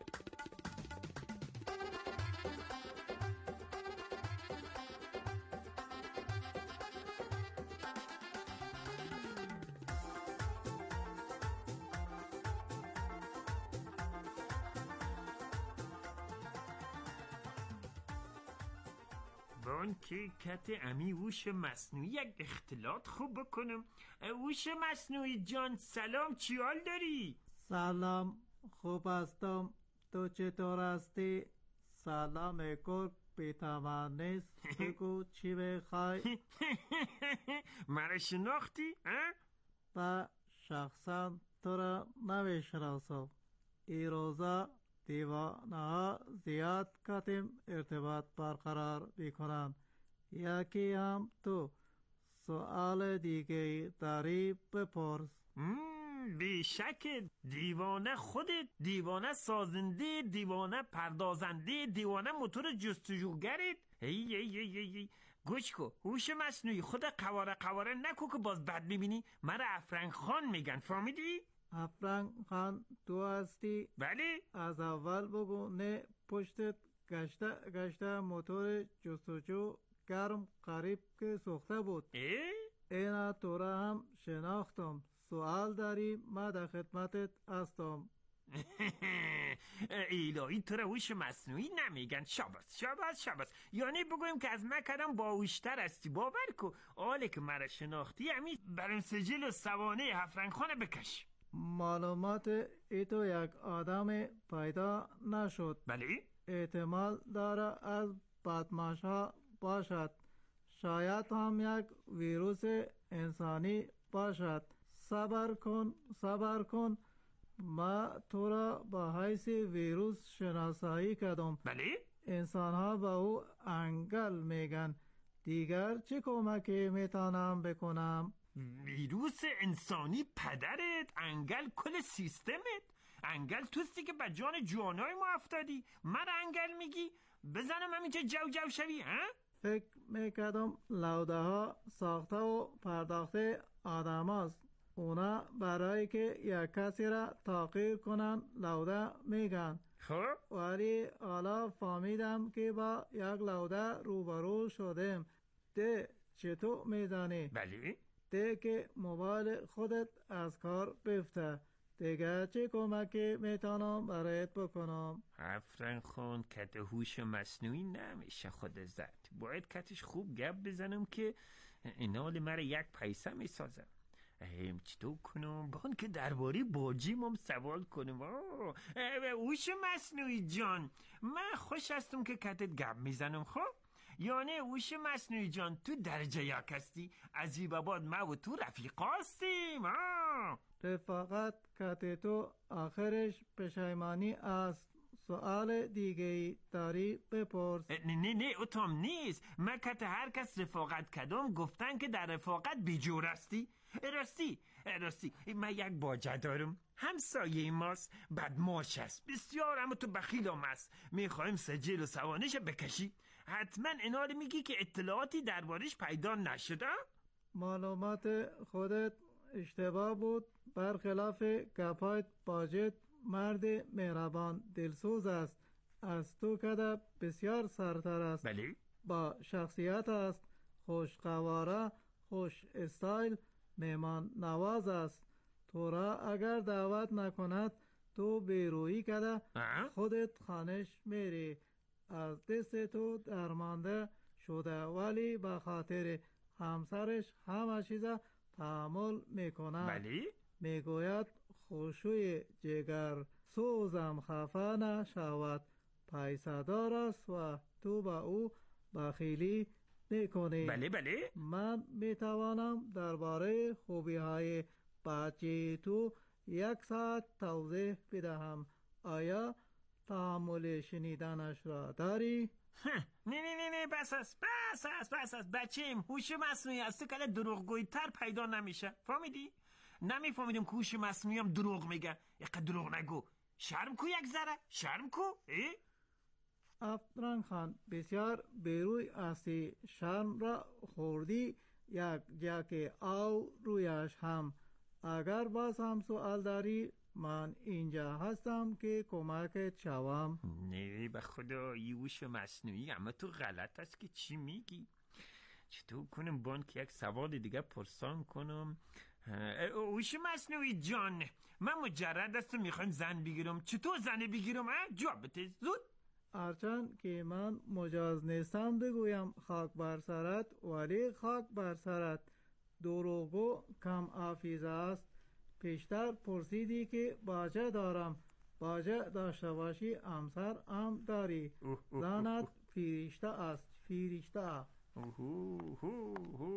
بان که کت امی هوش مصنوعی یک اختلاط خوب بکنم. هوش مصنوعی جان سلام، چی حال داری؟ سلام خوب هستم، تو چطور هستی؟ سلام کن بی‌تمام نیست، بگو چی بخوای؟ مرا شناختی؟ با شخصا تو را نمیشناسم. این روزا دیوانه زیاد کتیم ارتباط برقرار میکنند. یکی هم تو سوال دیگه داری بپرس. بیشک دیوانه خودت، دیوانه سازنده، دیوانه پردازنده، دیوانه موتور جستجوگرت. ای گوش کو، هوش مصنوعی خود قواره نکو که باز بد میبینی. مرا افرنگ خان میگن، فهمیدی؟ افرنگ خان تو هستی؟ بله. از اول بگو. نه پشتت گشته موتور جستجو گرم قریب که سوخته بود. اینا تو را هم شناختم. سوال داری؟ ما در خدمتت هستم. الهی تو را هوش مصنوعی نمیگن. شاباس. یعنی بگویم که از من کدام باهوشتر هستی. باور کو آله که مرا شناختی همین برم سجل و سوانه افرنگ خانه بکش. معلومات ایتو یک آدم پیدا نشد. بله؟ احتمال داره از بدمعش‌ها باشد. شاید هم یک ویروس انسانی باشد. صبر کن ما تو را با حیث ویروس شناسایی کردم. بله؟ انسان ها به او انگل میگن. دیگر چه کمکی میتونم بکنم؟ ویروس انسانی پدرت؟ انگل کل سیستمت؟ انگل توستی که به جان جوانای ما افتادی؟ من انگل میگی؟ بزنم همینجا جو شوی ها؟ فکر میکردم لوده ها ساخته و پرداخته آدم هاست. اونا برای که یک کسی را تحقیر کنن لوده میگن. خب؟ ولی حالا فهمیدم که با یک لوده روبرو شدیم. ده چطور میزنی؟ بله؟ ده که موبایل خودت از کار بفته. دیگه چه کمکی میتونم برایت بکنم؟ افرنگ خان کت هوش مصنوعی نمیشه خود زد. باید کتش خوب گپ بزنم که اینال مرا یک پیسه میسازم. چطور کنم؟ بخون که درباره باجیم هم سوال کنم. هوش مصنوعی جان، من خوش هستم که کتت گپ میزنم. خب یعنی هوش مصنوعی جان تو درجه یک هستی؟ از این بعد ما و تو رفیق هستیم. رفاقت کت تو آخرش پشیمانی است. سوال دیگه داری بپرس. نه اتام نیست. من کت هر کس رفاقت کدام گفتن که در رفاقت بیجور هستی. راستی من یک باجه دارم، همسایه ماست، بدماش است بسیار، اما تو بخیل هم است. میخوایم سجل و سوانش بکشی. حتما اینا رو میگی که اطلاعاتی دربارش پیدا نشده؟ معلومات خودت اشتباه بود. برخلاف گپایت باجت مرد مهربان دلسوز است. از تو کده بسیار سرتر است. بله؟ با شخصیت است. خوشقواره، خوش استایل، مهمان نواز است. تو را اگر دعوت نکند تو بیرویی کده خودت خانش میری. از دست تو درمانده شده ولی به خاطر همسرش همه چیزا تحمل میکنه. بله؟ میگوید خوشوی جگر سوزم خفه نشود. پیسه دار است و تو با او بخیلی میکنی. بله؟ من میتوانم درباره خوبی های بچه تو 1 ساعت توضیح بدهم. آیا تحمل شنیدنش را داری؟ نه بس است. بچه‌م هوش مصنوعی است که دروغگویی تر پیدا نمیشه. فهمیدی؟ نمیفهمیدم که هوش مصنوعی هم دروغ میگه. یک دروغ نگو. شرم کو یک ذره. شرم کو. افرنگ خان بسیار بیروی هستی. شرم را خوردی یک جا که آو رویش هم. اگر باز هم سوال داری من اینجا هستم که کمکت شوم. نه به خدا هوش مصنوعی اما تو غلط است که چی میگی. چطور کنم بانک یک سوال دیگه پرسان کنم؟ هوش مصنوعی جان، من مجرد است میخوایم زن بگیرم. چطور زن بگیرم؟ جواب بده زود. هرچند که من مجاز نیستم بگویم خاک بر سرت، ولی خاک بر سرت. دروغگو کم حافظه است. پیشتر پرسیدی که باجه دارم. باجه داشته باشی همسر هم داری. زنت فریشته است.